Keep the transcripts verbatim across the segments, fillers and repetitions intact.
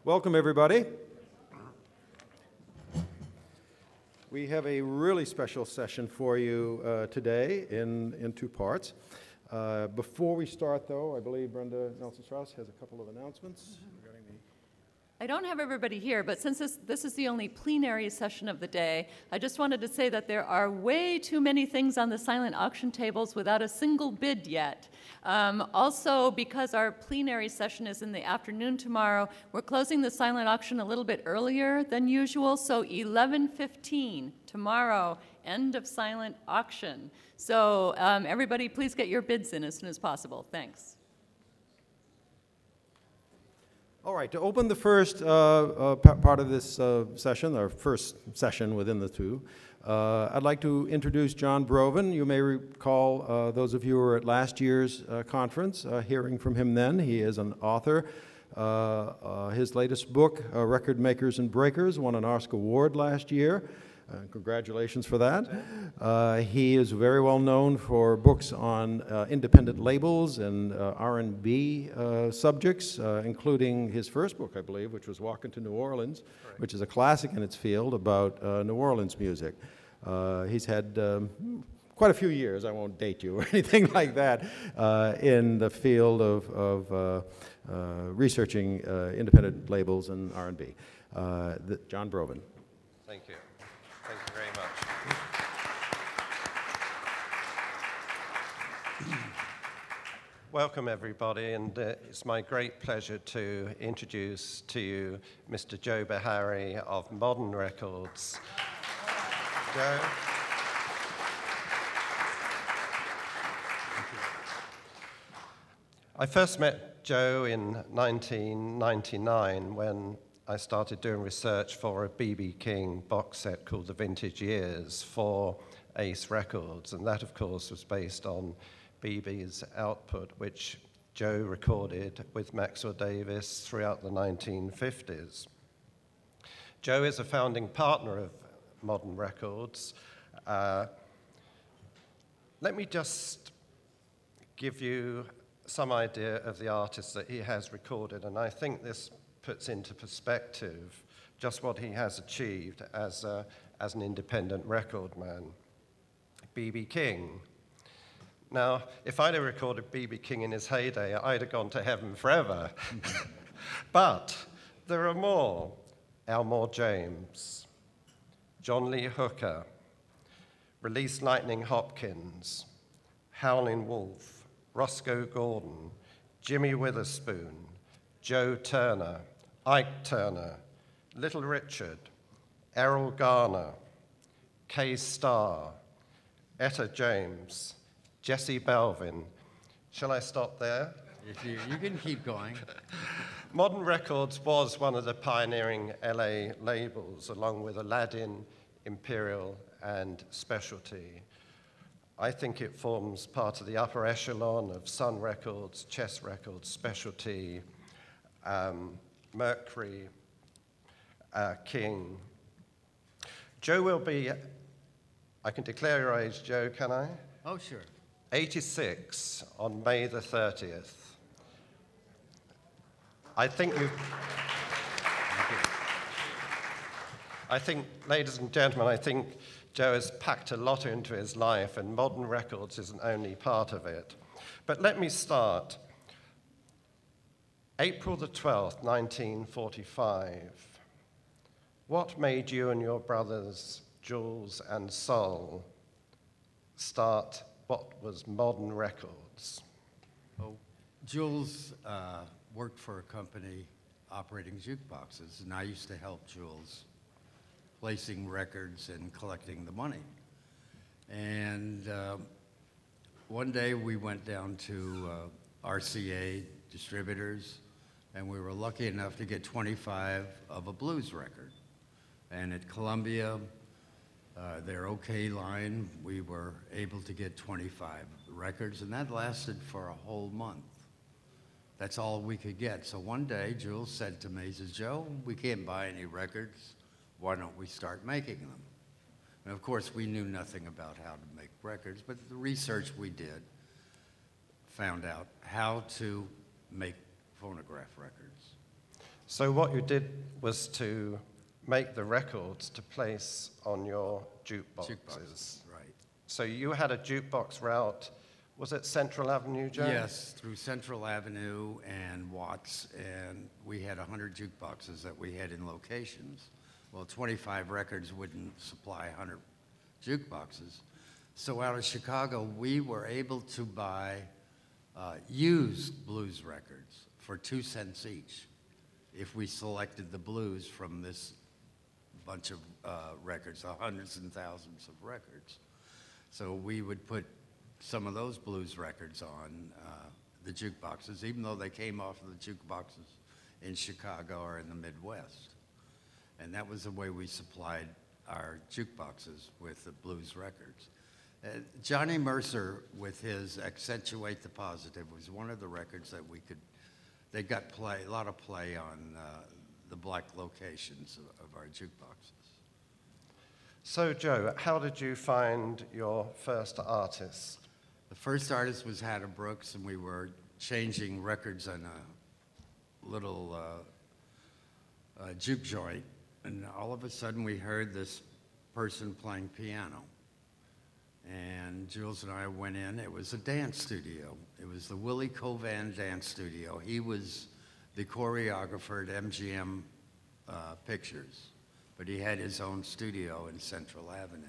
Welcome, everybody. We have a really special session for you uh, today in, in two parts. Uh, before we start, though, I believe Brenda Nelson-Strauss has a couple of announcements regarding the... I don't have everybody here, but since this, this is the only plenary session of the day, I just wanted to say that there are way too many things on the silent auction tables without a single bid yet. Um, also, because our plenary session is in the afternoon tomorrow, we're closing the silent auction a little bit earlier than usual, so eleven fifteen tomorrow, end of silent auction. So um, everybody, please get your bids in as soon as possible. Thanks. All right, to open the first uh, uh, part of this uh, session, our first session within the two, uh, I'd like to introduce John Broven. You may recall uh, those of you who were at last year's uh, conference, uh, hearing from him then. He is an author. Uh, uh, his latest book, uh, Record Makers and Breakers, won an Oscar Award last year. Uh, congratulations for that. Uh, he is very well known for books on uh, independent labels and uh, R and B uh, subjects, uh, including his first book, I believe, which was Walking to New Orleans, right, which is a classic in its field about uh, New Orleans music. Uh, he's had um, quite a few years, I won't date you or anything like that, uh, in the field of, of uh, uh, researching uh, independent labels and R and B. Uh, the, John Broven. Thank you. Thank you very much. Welcome, everybody, and uh, it's my great pleasure to introduce to you Mister Joe Behary of Modern Records. Joe. I first met Joe in nineteen ninety-nine when I started doing research for a B B King box set called The Vintage Years for Ace Records, and that, of course, was based on B B's output, which Joe recorded with Maxwell Davis throughout the nineteen fifties. Joe is a founding partner of Modern Records. Uh, let me just give you some idea of the artists that he has recorded, and I think this puts into perspective just what he has achieved as, a, as an independent record man. B B King. Now, if I'd have recorded B B King in his heyday, I'd have gone to heaven forever. But there are more. Elmore James, John Lee Hooker, Release Lightning Hopkins, Howlin' Wolf, Roscoe Gordon, Jimmy Witherspoon, Joe Turner, Ike Turner, Little Richard, Errol Garner, Kay Starr, Etta James, Jesse Belvin. Shall I stop there? If you, you can keep going. Modern Records was one of the pioneering L A labels, along with Aladdin, Imperial, and Specialty. I think it forms part of the upper echelon of Sun Records, Chess Records, Specialty, um, Mercury, uh, King. Joe will be, I can declare your age, Joe, can I? Oh, sure. eighty-six on May the thirtieth. I think you've... I think, ladies and gentlemen, I think Joe has packed a lot into his life, and Modern Records isn't only part of it. But let me start. April the twelfth, nineteen forty-five. What made you and your brothers, Jules and Sol, start what was Modern Records? Oh, Jules uh, worked for a company operating jukeboxes, and I used to help Jules placing records and collecting the money. And uh, one day we went down to uh, R C A Distributors, and we were lucky enough to get twenty-five of a blues record. And at Columbia, uh, their OK line, we were able to get twenty-five records, and that lasted for a whole month. That's all we could get. So one day, Jules said to me, he says, Joe, we can't buy any records. Why don't we start making them? And of course, we knew nothing about how to make records, but the research we did found out how to make phonograph records. So what you did was to make the records to place on your jukeboxes. Jukeboxes, right. So you had a jukebox route, was it Central Avenue, Joe? Yes, through Central Avenue and Watts, and we had one hundred jukeboxes that we had in locations. Well, twenty-five records wouldn't supply one hundred jukeboxes. So out of Chicago, we were able to buy uh, used blues records for two cents each if we selected the blues from this bunch of uh, records, uh, hundreds and thousands of records. So we would put some of those blues records on uh, the jukeboxes, even though they came off of the jukeboxes in Chicago or in the Midwest. And that was the way we supplied our jukeboxes with the blues records. Uh, Johnny Mercer, with his Accentuate the Positive, was one of the records that we could, they got play, a lot of play on uh, the black locations of, of our jukeboxes. So Joe, how did you find your first artist? The first artist was Hatter Brooks, and we were changing records on a little uh, uh, juke joint, and all of a sudden we heard this person playing piano. And Jules and I went in. It was a dance studio. It was the Willie Covan Dance Studio. He was the choreographer at M G M uh, Pictures, but he had his own studio in Central Avenue.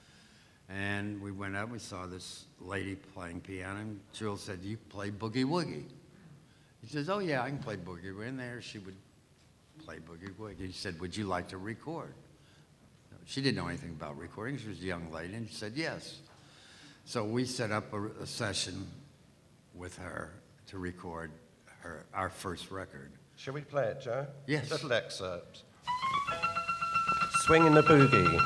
And we went up, we saw this lady playing piano, and Jules said, "You play boogie woogie?" He says, "Oh yeah, I can play boogie woogie." And there she would play boogie woogie. He said, "Would you like to record?" She didn't know anything about recording. She was a young lady, and she said yes. So we set up a, a session with her to record her, our first record. Shall we play it, Joe? Yes. A little excerpt. Swinging the Boogie.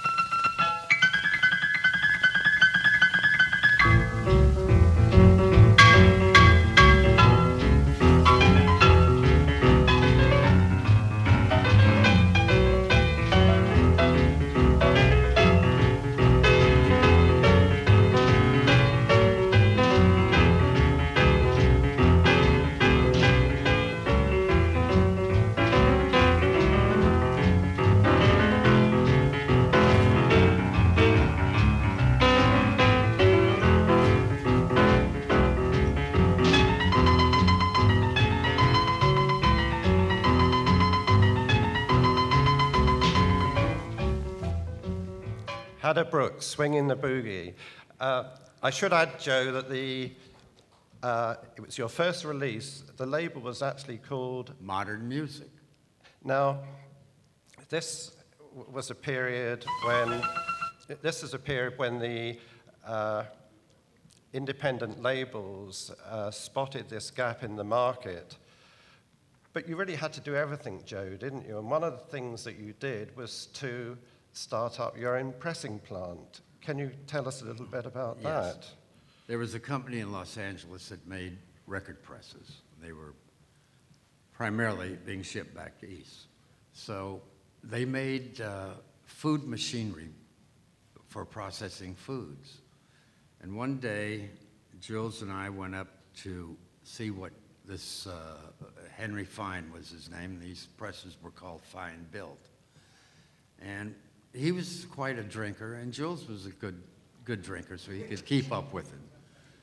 Hatter Brooks, Swinging the Boogie. Uh, I should add, Joe, that the uh, it was your first release. The label was actually called Modern Music. Now, this w- was a period when this is a period when the uh, independent labels uh, spotted this gap in the market. But you really had to do everything, Joe, didn't you? And one of the things that you did was to start up your own pressing plant. Can you tell us a little bit about Yes. that? There was a company in Los Angeles that made record presses. They were primarily being shipped back to East. So they made uh, food machinery for processing foods. And one day, Jules and I went up to see what this, uh, Henry Fine was his name. These presses were called Fine Built. And he was quite a drinker, and Jules was a good, good drinker, so he could keep up with him.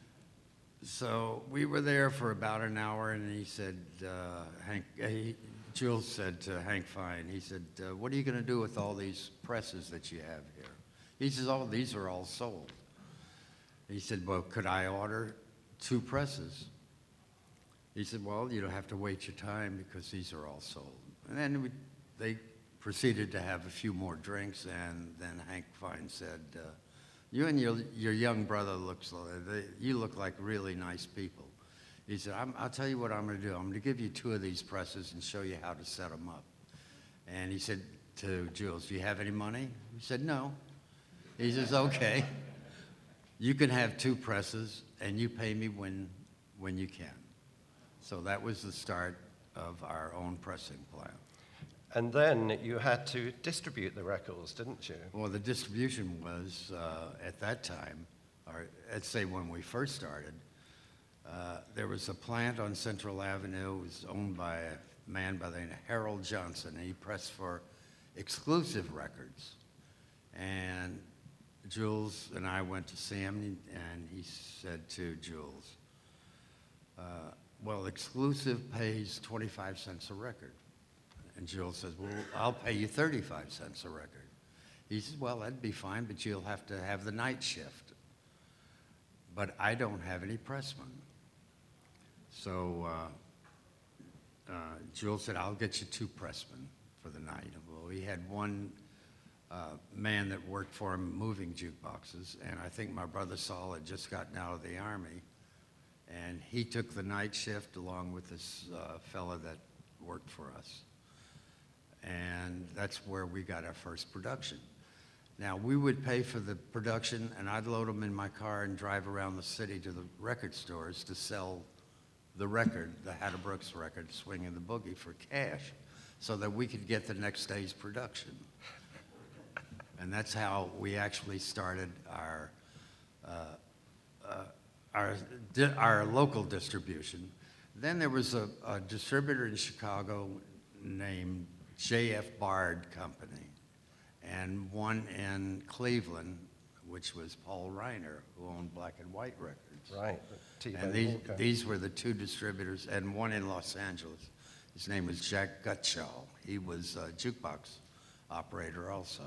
So we were there for about an hour, and he said, uh, Hank, uh, he, Jules said to Hank Fine, he said, uh, "What are you going to do with all these presses that you have here?" He says, "Oh, these are all sold." He said, "Well, could I order two presses?" He said, "Well, you don't have to wait your time because these are all sold." And then we, they proceeded to have a few more drinks, and then Hank Fine said, uh, "You and your, your young brother looks like, they, you look like really nice people." He said, I'm, "I'll tell you what I'm going to do. I'm going to give you two of these presses and show you how to set them up." And he said to Jules, "Do you have any money?" He said, "No." He says, "Okay, you can have two presses, and you pay me when, when you can." So that was the start of our own pressing plant. And then you had to distribute the records, didn't you? Well, the distribution was, uh, at that time, or let's say when we first started, uh, there was a plant on Central Avenue. It was owned by man by the name of Harold Johnson. He pressed for Exclusive Records. And Jules and I went to see him, and he said to Jules, uh, well, Exclusive pays twenty-five cents a record. And Jules says, well, I'll pay you thirty-five cents a record. He says, well, that'd be fine, but you'll have to have the night shift. But I don't have any pressmen. So uh, uh, Jules said, I'll get you two pressmen for the night. Well, we had one uh, man that worked for him moving jukeboxes, and I think my brother Saul had just gotten out of the Army, and he took the night shift along with this uh, fella that worked for us. And that's where we got our first production. Now, we would pay for the production, and I'd load them in my car and drive around the city to the record stores to sell the record, the Hatter Brooks record, Swingin' the Boogie, for cash, so that we could get the next day's production. And that's how we actually started our, uh, uh, our, di our local distribution. Then there was a, a distributor in Chicago named J F Bard Company, and one in Cleveland, which was Paul Reiner, who owned Black and White Records. Right. And these, these were the two distributors, and one in Los Angeles. His name was Jack Gutschall. He was a jukebox operator also.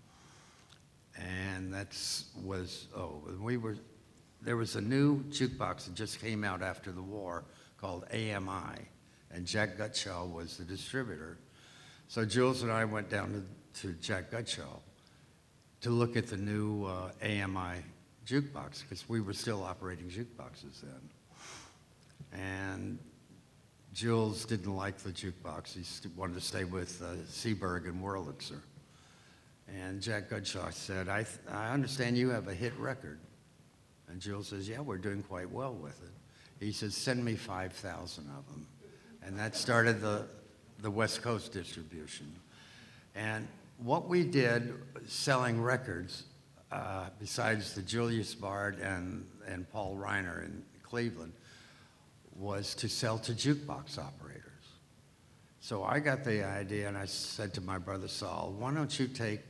And that's was, oh, we were, there was a new jukebox that just came out after the war called A M I, and Jack Gutschall was the distributor. So Jules and I went down to, to Jack Gutschall to look at the new uh, A M I jukebox, because we were still operating jukeboxes then. And Jules didn't like the jukebox. He wanted to stay with uh, Seeburg and Wurlitzer. And Jack Gutschall said, I, th I understand you have a hit record. And Jules says, yeah, we're doing quite well with it. He says, send me five thousand of them. And that started the, the West Coast distribution. And what we did selling records, uh, besides the Julius Bard and, and Paul Reiner in Cleveland, was to sell to jukebox operators. So I got the idea, and I said to my brother Saul, why don't you take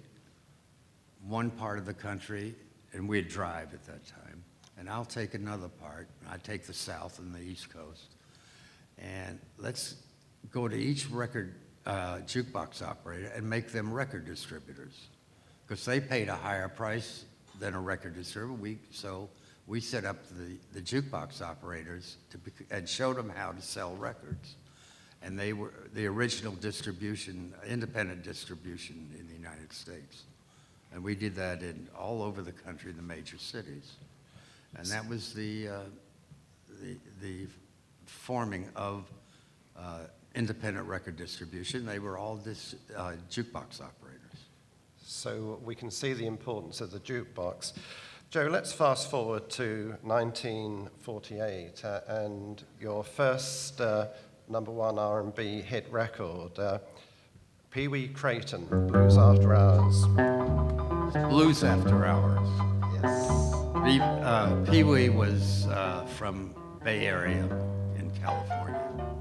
one part of the country, and we'd drive at that time, and I'll take another part. I'd take the South and the East Coast, and let's go to each record uh, jukebox operator and make them record distributors, because they paid a higher price than a record distributor. We, so we set up the, the jukebox operators to be, and showed them how to sell records. And they were the original distribution, independent distribution in the United States. And we did that in all over the country, the major cities. And that was the, uh, the, the forming of uh, independent record distribution. They were all dis, uh, jukebox operators. So we can see the importance of the jukebox. Joe, let's fast forward to nineteen forty-eight uh, and your first uh, number one R and B hit record, uh, Pee Wee Crayton, Blues After Hours. Blues After Hours. Yes. Pee, uh, Pee Wee was uh, from Bay Area in California.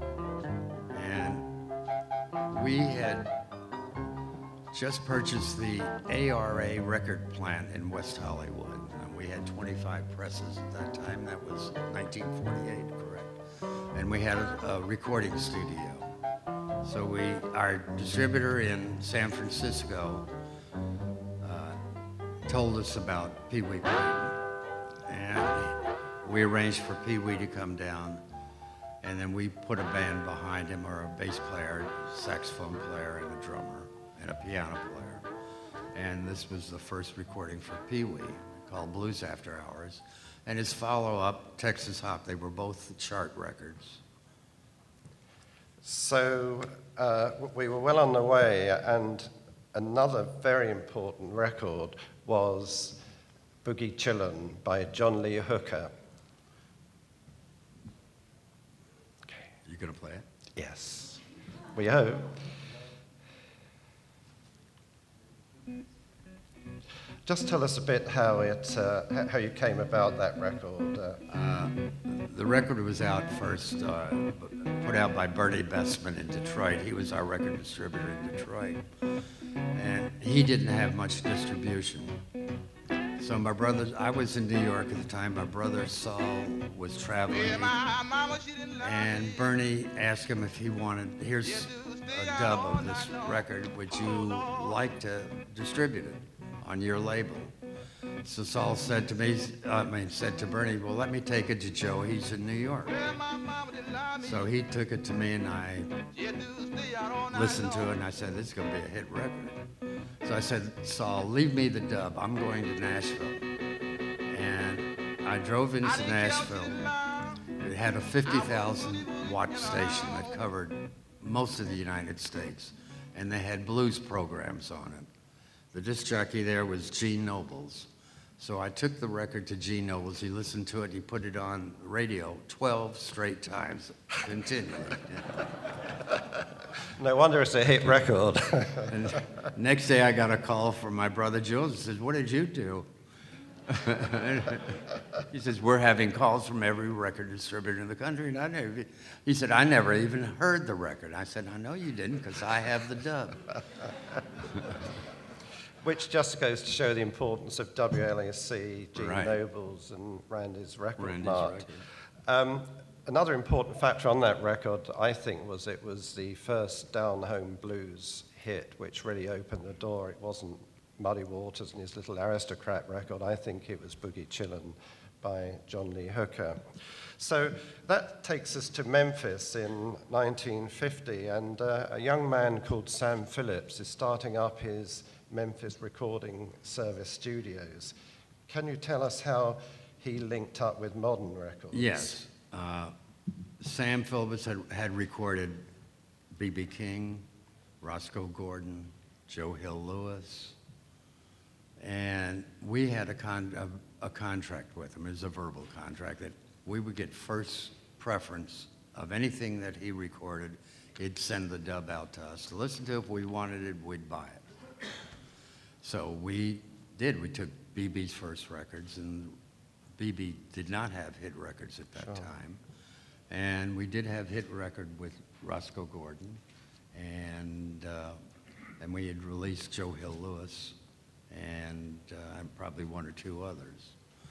And we had just purchased the A R A record plant in West Hollywood. And we had twenty-five presses at that time. That was nineteen forty-eight, correct. And we had a, a recording studio. So we, our distributor in San Francisco uh, told us about Pee Wee Crayton. And we arranged for Pee Wee to come down, and then we put a band behind him, or a bass player, saxophone player, and a drummer, and a piano player. And this was the first recording for Pee Wee, called Blues After Hours. And his follow-up, Texas Hop, they were both chart records. So uh, we were well on the way, and another very important record was Boogie Chillin' by John Lee Hooker. Okay. You gonna play it? Yes, we hope. Just tell us a bit how it, uh, h- how you came about that record. Uh, Uh, the record was out first, uh, put out by Bernie Bestman in Detroit. He was our record distributor in Detroit. And he didn't have much distribution. So my brother, I was in New York at the time. My brother Saul was traveling. And Bernie asked him if he wanted, here's a dub of this record. Would you like to distribute it on your label? So Saul said to me, I mean, said to Bernie, well, let me take it to Joe. He's in New York. So he took it to me, and I listened to it, and I said, this is going to be a hit record. So I said, Saul, leave me the dub. I'm going to Nashville. And I drove into Nashville. It had a fifty thousand watt station that covered most of the United States, and they had blues programs on it. The disc jockey there was Gene Nobles. So I took the record to Gene Nobles. He listened to it. He put it on radio twelve straight times, continually. no wonder it's a hit record. And next day, I got a call from my brother Jules. He says, "What did you do?" He says, "We're having calls from every record distributor in the country." And I never. He said, "I never even heard the record." I said, "I know you didn't, because I have the dub." Which just goes to show the importance of W L A C, Gene Right. Nobles, and Randy's record Randy's mart. record. Um, another important factor on that record, I think, was it was the first down-home blues hit, which really opened the door. It wasn't Muddy Waters and his little aristocrat record. I think it was Boogie Chillin' by John Lee Hooker. So that takes us to Memphis in nineteen fifty, and uh, a young man called Sam Phillips is starting up his Memphis Recording Service Studios. Can you tell us how he linked up with Modern Records? Yes. Uh, Sam Phillips had, had recorded B B King, Roscoe Gordon, Joe Hill Lewis, and we had a, con a, a contract with him. It was a verbal contract that we would get first preference of anything that he recorded. He'd send the dub out to us to listen to. If we wanted it, we'd buy it. So we did. We took B B's first records, and B B did not have hit records at that Sure. time. And we did have hit record with Roscoe Gordon, and uh, and we had released Joe Hill Lewis, and uh, and probably one or two others.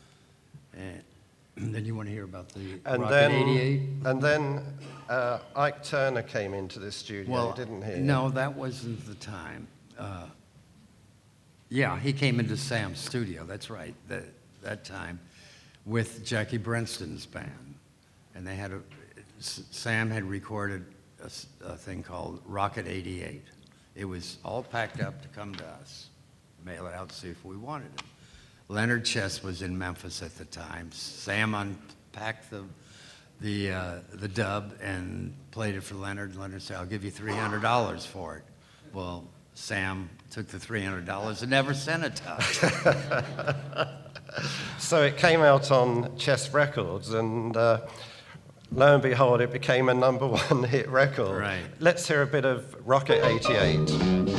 And then you want to hear about the And Rocket then, eighty-eight? and then uh, Ike Turner came into the studio, Well, didn't he? no, that wasn't the time. Uh, yeah, he came into Sam's studio, that's right, that, that time, with Jackie Brenston's band. And they had a, S- Sam had recorded a, s- a thing called Rocket eighty-eight. It was all packed up to come to us, mail it out to see if we wanted it. Leonard Chess was in Memphis at the time. Sam unpacked the, the, uh, the dub and played it for Leonard. Leonard said, "I'll give you three hundred dollars for it." Well, Sam took the three hundred dollars and never sent it to us. So it came out on Chess Records, and uh, lo and behold, it became a number one hit record. Right. Let's hear a bit of Rocket eighty-eight.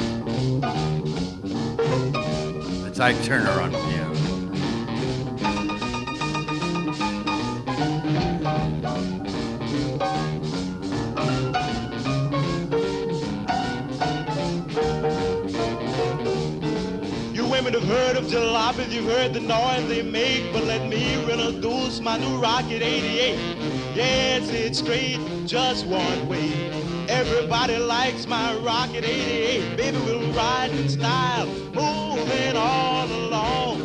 It's Ike Turner on piano. You women have heard of jalopies, you've heard the noise they make, but let me introduce my new Rocket eighty-eight. Yes, it's straight, just one way. Everybody likes my Rocket eighty-eight. Baby, we'll ride in style, moving all along.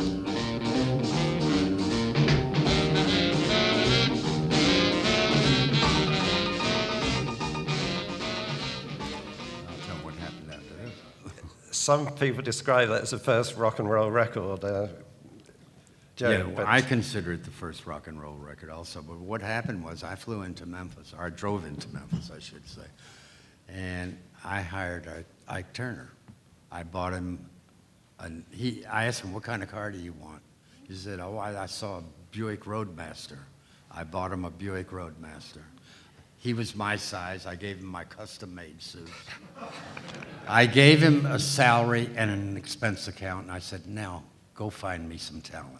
I'll tell what happened after this. Some people describe that as the first rock and roll record. Uh, Joe, Yeah, well, but- I consider it the first rock and roll record also. But what happened was I flew into Memphis, or I drove into Memphis, I should say, and I hired Ike Turner. I bought him, a, he, I asked him, "What kind of car do you want?" He said, "Oh, I, I saw a Buick Roadmaster." I bought him a Buick Roadmaster. He was my size. I gave him my custom-made suit. I gave him a salary and an expense account, and I said, "Now, go find me some talent.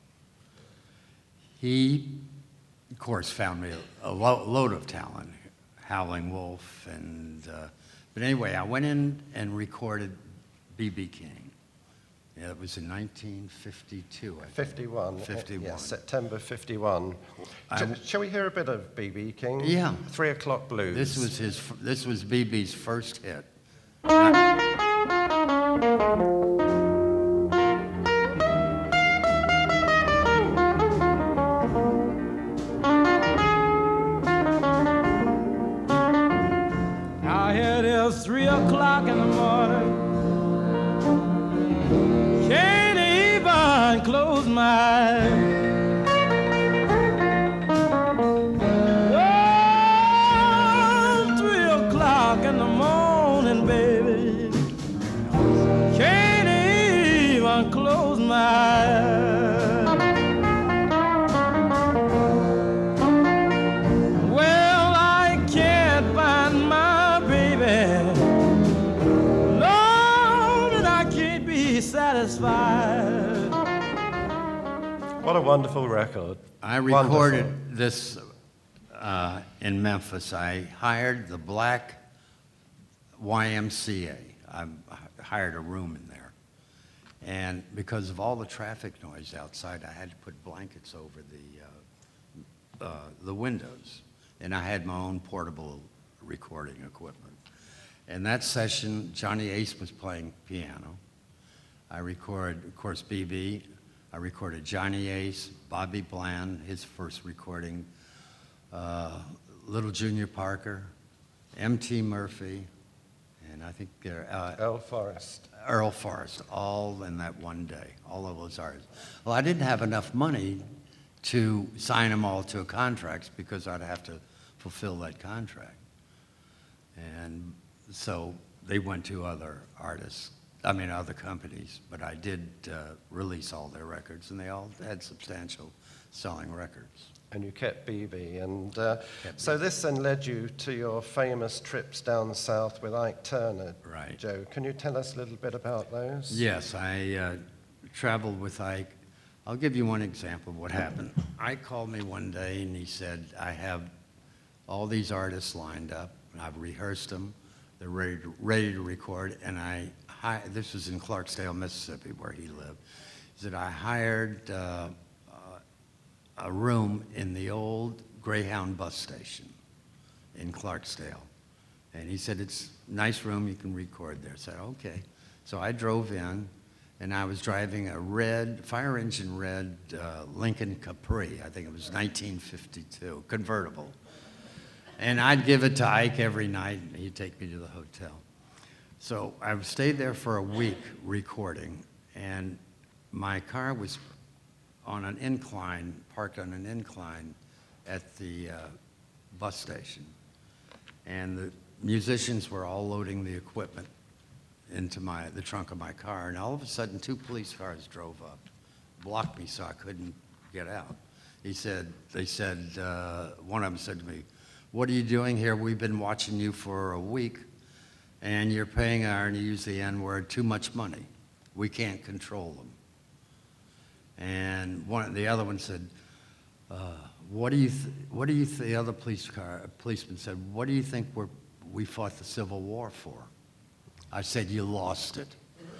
He, of course, found me a, a lo load of talent, Howling Wolf, and, uh, but anyway, I went in and recorded B B King. Yeah, it was in nineteen fifty-two, I think. fifty-one. fifty-one. Yes, September fifty-one. I Sh w- shall we hear a bit of B B King? Yeah. Three O'Clock Blues. This was his, f- this was B B's first hit. Now here it is, three o'clock in the morning. Can't even close my eyes. Oh, three o'clock in the morning, baby. Can't even close my eyes. Well, I can't find my baby. Lord, and I can't be satisfied. What a wonderful record. I recorded Wonderful. this uh, in Memphis. I hired the Black Y M C A. I hired a room in there. And because of all the traffic noise outside, I had to put blankets over the, uh, uh, the windows. And I had my own portable recording equipment. In that session, Johnny Ace was playing piano. I recorded, of course, B B. I recorded Johnny Ace, Bobby Bland, his first recording, uh, Little Junior Parker, M T Murphy, and I think they're, uh, Earl Forrest. Earl Forrest, all in that one day, all of those artists. Well, I didn't have enough money to sign them all to contracts because I'd have to fulfill that contract. And so they went to other artists, I mean, other companies, but I did uh, release all their records, and they all had substantial selling records. And you kept B B. And uh, Kept so B B. this then led you to your famous trips down south with Ike Turner. Right. Joe, can you tell us a little bit about those? Yes, I uh, traveled with Ike. I'll give you one example of what happened. Ike called me one day and he said, I have all these artists lined up, and I've rehearsed them. They're ready to, ready to record, and I, hi this was in Clarksdale, Mississippi, where he lived. He said, I hired uh, uh, a room in the old Greyhound bus station in Clarksdale. And he said, it's a nice room, you can record there. I said, okay. So I drove in, and I was driving a red, fire engine red uh, Lincoln Capri. I think it was nineteen fifty-two, convertible. And I'd give it to Ike every night, and he'd take me to the hotel. So I stayed there for a week recording, and my car was on an incline, parked on an incline at the uh, bus station. And the musicians were all loading the equipment into my, the trunk of my car, and all of a sudden two police cars drove up, blocked me so I couldn't get out. He said, they said, uh, one of them said to me, what are you doing here? We've been watching you for a week, and you're paying our, and you use the N-word, too much money. We can't control them. And one, the other one said, uh, what do you, th what do you, th the other police car, policeman said, what do you think we're, we fought the Civil War for? I said, you lost it.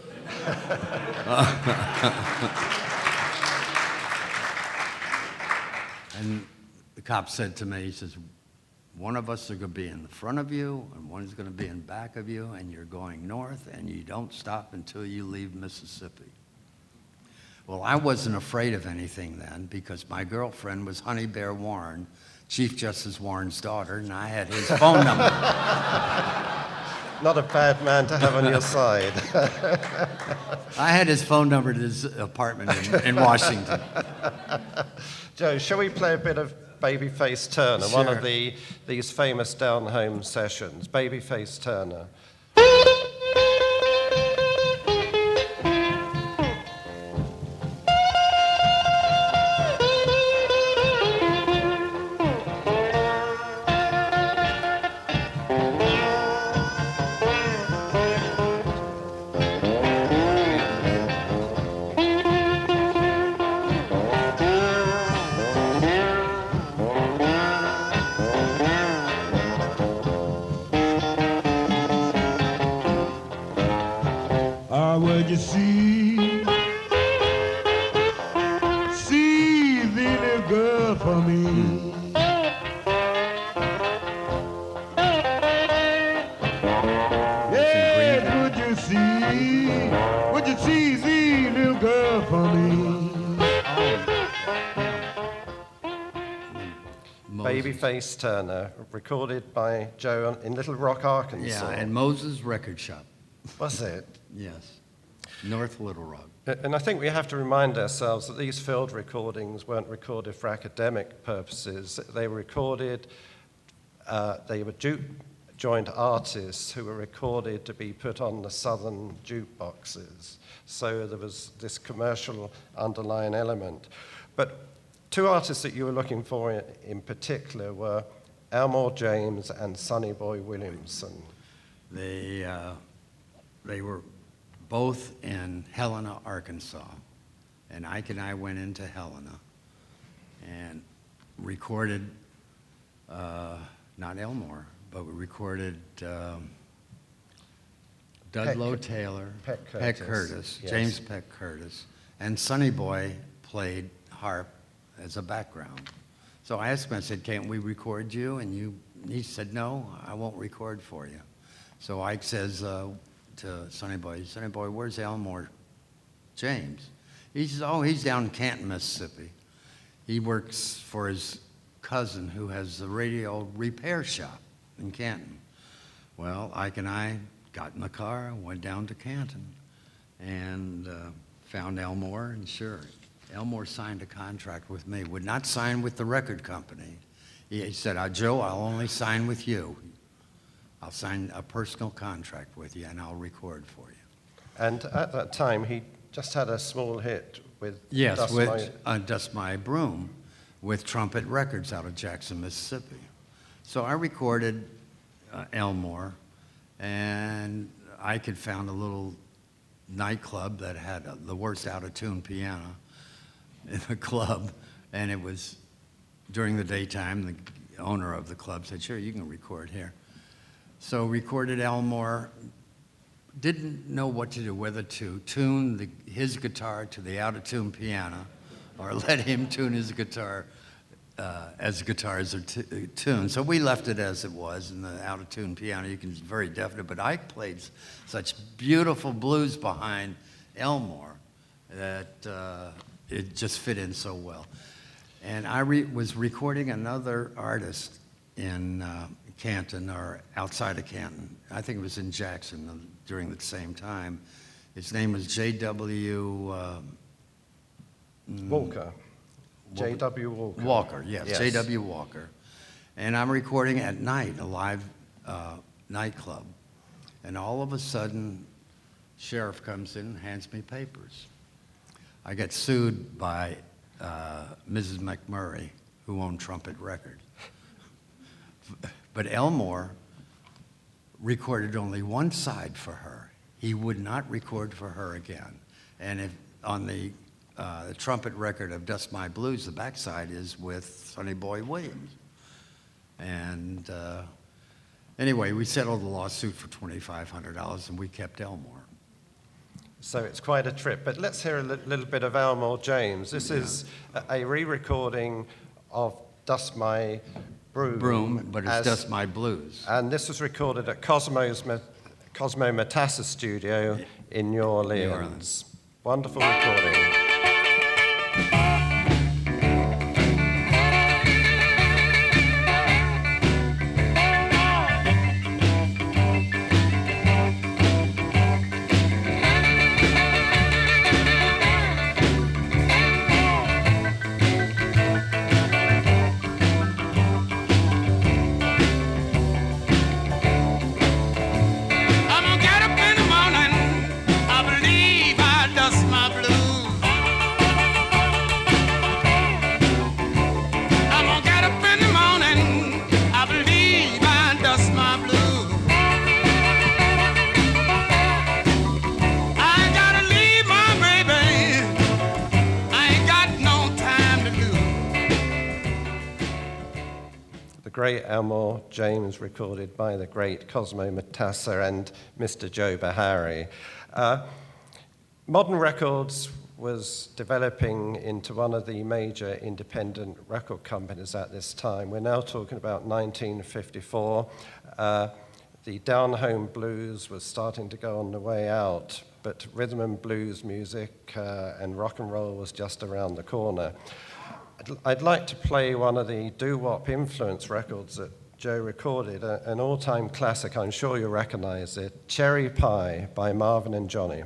And the cop said to me, he says, one of us is going to be in the front of you, and one's going to be in back of you, and you're going north, and you don't stop until you leave Mississippi. Well, I wasn't afraid of anything then, because my girlfriend was Honey Bear Warren, Chief Justice Warren's daughter, and I had his phone number. Not a bad man to have on your side. I had his phone number to his apartment in, in Washington. Joe, shall we play a bit of Babyface Turner, one Sure. of the, these famous down-home sessions? Babyface Turner. What would you see? See the little girl for me. Yeah, would you see? Would you see the little girl for me? Babyface Turner, recorded by Joe in Little Rock, Arkansas. Yeah, and Moses Record Shop. Was it? Yes. North Little Rock. And I think we have to remind ourselves that these field recordings weren't recorded for academic purposes. They were recorded, uh, they were juke joint artists who were recorded to be put on the southern jukeboxes. So there was this commercial underlying element. But two artists that you were looking for in particular were Elmore James and Sonny Boy Williamson. They, uh, they were both in Helena, Arkansas. And Ike and I went into Helena and recorded, uh, not Elmore, but we recorded um, Dudlow Peck, Taylor, Peck Curtis, Peck Curtis yes. James Peck Curtis, and Sonny Boy played harp as a background. So I asked him, I said, can't we record you? And you, he said, no, I won't record for you. So Ike says uh, to Sonny Boy, Sonny Boy, where's Elmore James? He says, oh, he's down in Canton, Mississippi. He works for his cousin who has a radio repair shop in Canton. Well, Ike and I got in the car, went down to Canton, and uh, found Elmore, and sure, Elmore signed a contract with me, would not sign with the record company. He said, uh, Joe, I'll only sign with you. I'll sign a personal contract with you, and I'll record for you. And at that time, he just had a small hit with Yes, Dust with My... uh, Dust My Broom, with Trumpet Records out of Jackson, Mississippi. So I recorded uh, Elmore, and I could found a little nightclub that had uh, the worst out-of-tune piano in the club, and it was during the daytime. The owner of the club said, sure, you can record here. So recorded Elmore, didn't know what to do, whether to tune the, his guitar to the out-of-tune piano or let him tune his guitar uh, as guitars are t tuned. So we left it as it was, and the out-of-tune piano, you can, it's very definite, but Ike played such beautiful blues behind Elmore that uh, it just fit in so well. And I re was recording another artist in uh, Canton, or outside of Canton. I think it was in Jackson during the same time. His name was J W Uh, Walker. J W Walker. Walker, yes, Yes. J W Walker. And I'm recording at night, a live uh, nightclub. And all of a sudden, sheriff comes in and hands me papers. I got sued by uh, Missus McMurray, who owned Trumpet Records. But Elmore recorded only one side for her. He would not record for her again. And if on the, uh, the trumpet record of Dust My Blues, the backside is with Sonny Boy Williams. And uh, anyway, we settled the lawsuit for twenty-five hundred dollars, and we kept Elmore. So it's quite a trip. But let's hear a li little bit of Elmore James. This yeah. is a, a re-recording of Dust My Broom. Broom, but it's as, Dust My Blues. And this was recorded at Cosmo's, Cosmo Matassa Studio in New Orleans. New Orleans. Wonderful recording. Great Elmore James, recorded by the great Cosmo Matassa and Mister Joe Bahari. Uh, Modern Records was developing into one of the major independent record companies at this time. We're now talking about nineteen fifty-four. Uh, the down-home blues was starting to go on the way out, but rhythm and blues music uh, and rock and roll was just around the corner. I'd, I'd like to play one of the doo-wop influence records that Joe recorded, a, an all-time classic. I'm sure you recognize it, Cherry Pie by Marvin and Johnny.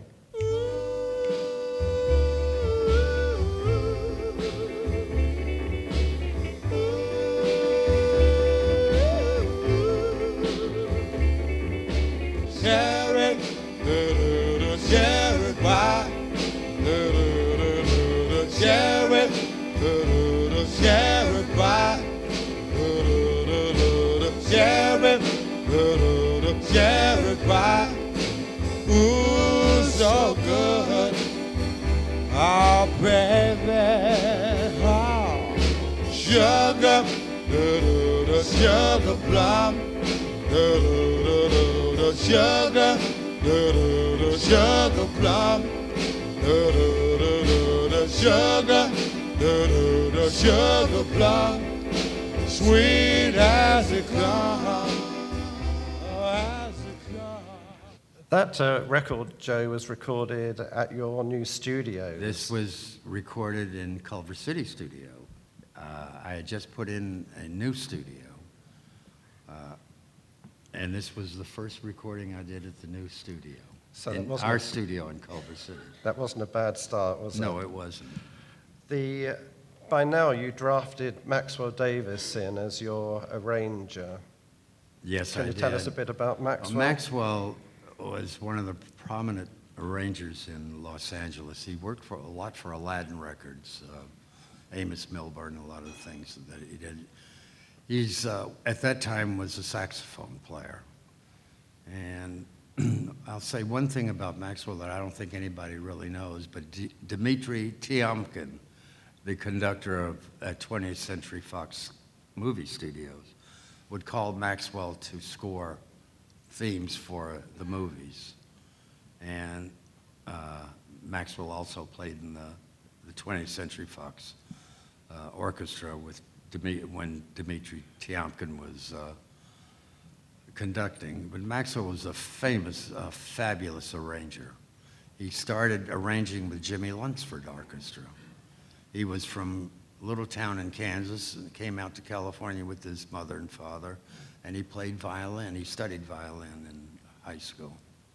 Cherry, do-do-do, cherry pie, do-do-do-do-do, cherry, do-do-do, cherry pie, do-do-do-do-do, cherry, do-do-do, cherry pie. Ooh, so good, oh baby, oh, sugar, do-do-do, sugar plum, do-do-do-do. Sugar, do do do, sugar plum, do do do do, the sugar, do do do, sugar plum, sweet as it comes, as it comes. That uh, record, Joe, was recorded at your new studio. This was recorded in Culver City Studio. Uh, I had just put in a new studio. Uh, And this was the first recording I did at the new studio. So that in wasn't our a- studio in Culver City. That wasn't a bad start, was it? No, it wasn't. The, uh, by now, you drafted Maxwell Davis in as your arranger. Yes, Can I you did. tell us a bit about Well, Maxwell? Maxwell was one of the prominent arrangers in Los Angeles. He worked for a lot for Aladdin Records, uh, Amos Milburn, a lot of the things that he did. He's, uh, at that time, was a saxophone player. And I'll say one thing about Maxwell that I don't think anybody really knows, but D- Dmitri Tiomkin, the conductor of at twentieth Century Fox movie studios, would call Maxwell to score themes for the movies. And uh, Maxwell also played in the, the twentieth Century Fox uh, orchestra with Demi- when Dmitri Tiomkin was uh, conducting. But Maxwell was a famous, uh, fabulous arranger. He started arranging with Jimmy Lunsford Orchestra. He was from a little town in Kansas and came out to California with his mother and father, and he played violin. He studied violin in high school.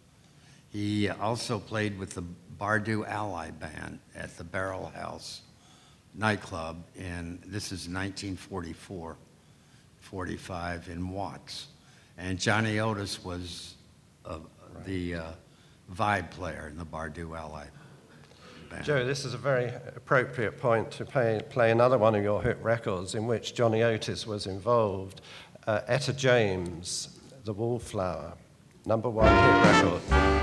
He also played with the Bardu Ally Band at the Barrel House nightclub in, this is nineteen forty-four, forty-five in Watts. And Johnny Otis was uh, right. the uh, vibe player in the Bardu Ally Band. Joe, this is a very appropriate point to play, play another one of your hit records in which Johnny Otis was involved, uh, Etta James, The Wallflower, number one hit record.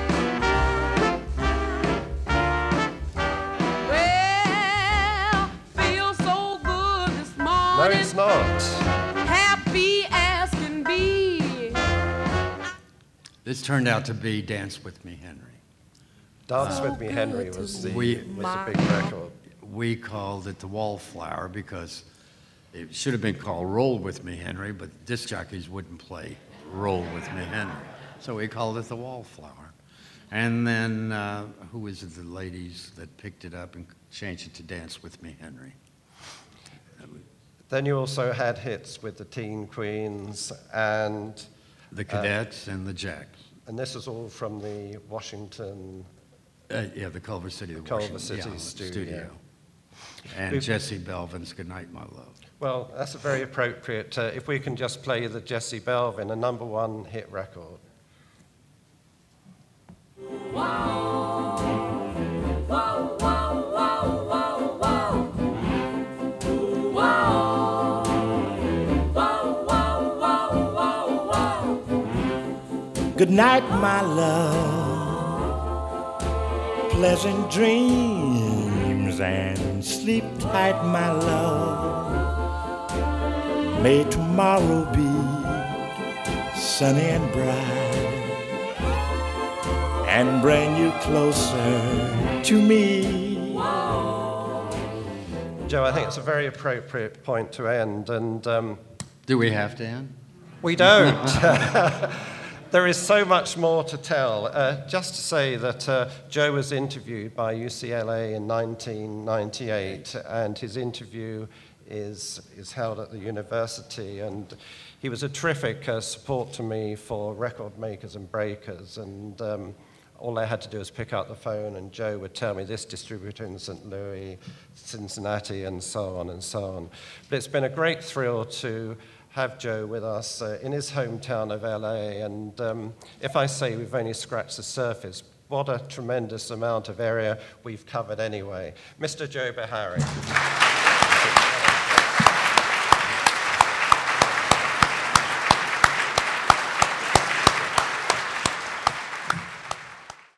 No, it's not. Happy as can be. This turned out to be Dance With Me, Henry. Dance So With Me, Henry good to was the, We- was the big record. We called it the Wallflower because it should have been called Roll With Me, Henry, but disc jockeys wouldn't play Roll With Me, Henry. So we called it the Wallflower. And then, uh, who was it, the ladies that picked it up and changed it to Dance With Me, Henry? Then you also had hits with the Teen Queens, and The Cadets and the Jacks. and this is all from the Washington. Uh, yeah, the Culver City, the Culver Washington- City yeah, studio. And We've- Jesse Belvin's Good Night, My Love. Well, that's a very appropriate. Uh, if we can just play the Jesse Belvin, a number one hit record. Good night, my love. Pleasant dreams and sleep tight, my love. May tomorrow be sunny and bright, and bring you closer to me. Joe, I think it's a very appropriate point to end, and um, Do we have to end? we don't. There is so much more to tell. Uh, just to say that uh, Joe was interviewed by U C L A in nineteen ninety-eight, and his interview is, is held at the university, and he was a terrific uh, support to me for record makers and breakers, and um, all I had to do was pick up the phone, and Joe would tell me this distributor in Saint Louis, Cincinnati, and so on and so on. But it's been a great thrill to have Joe with us uh, in his hometown of L A, and um, if I say we've only scratched the surface, what a tremendous amount of area we've covered anyway. Mister Joe Behari.